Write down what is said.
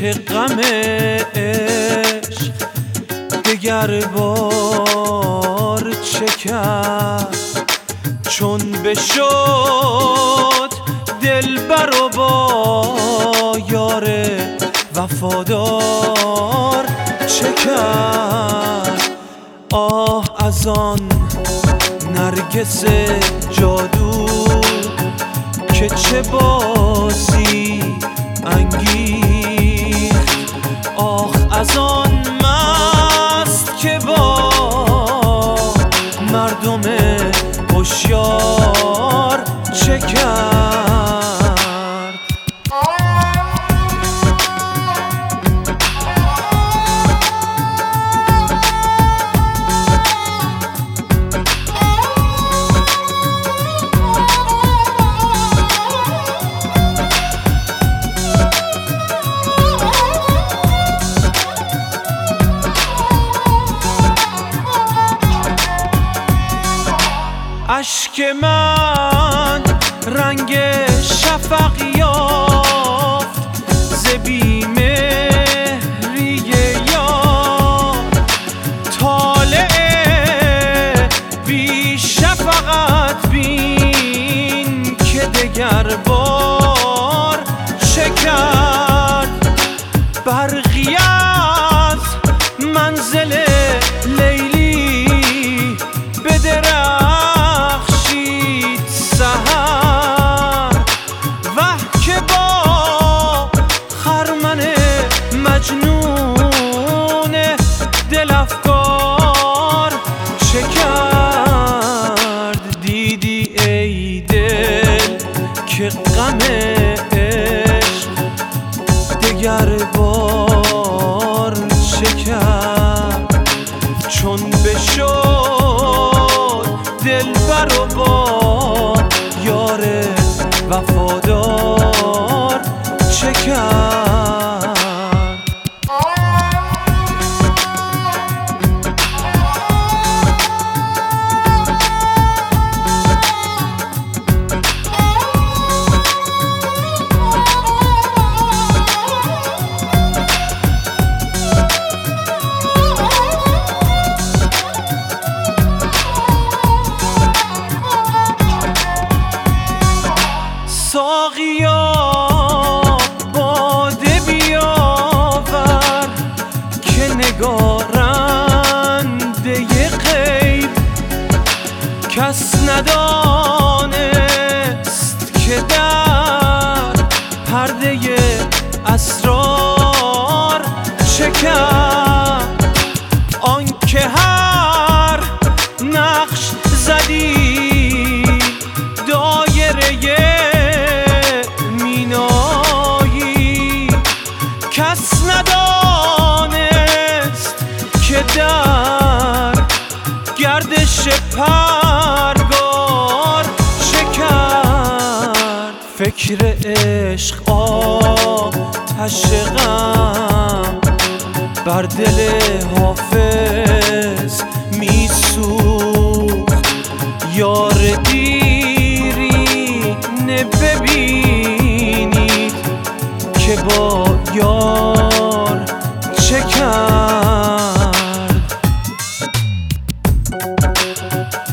که غم عشق دگر بار چه کرد، چون بشد دلبر و با یار وفادار چه کرد. آه از آن نرگس جادو که چه بازی انگیخت، آه از آن مست که با مردم هوشیار چه کرد. اشک من رنگ شفق یافت ز بیم ریه یار، طالع بی شفقت بین که دگر بار چه کرد. برقی از منزل لیلی بدرخشید سحر، وه که با خرمن مجنون دل افکار چه کرد. دیدی ای دل که غم عشق دگر بار چه کرد، چون بشد دلبر و با یار وفادار چه کرد. ساقیا باده بیاور که نگارنده غیب کس ندانست که در پرده اسرار چه کرد. آن که هر نقش زدی دایره کس ندانست که در گردش پرگار چه کرد. فکر عشق آتش غم بر دل حافظ می سوخت، یار دیرینه ببینید که با یار چه کرد.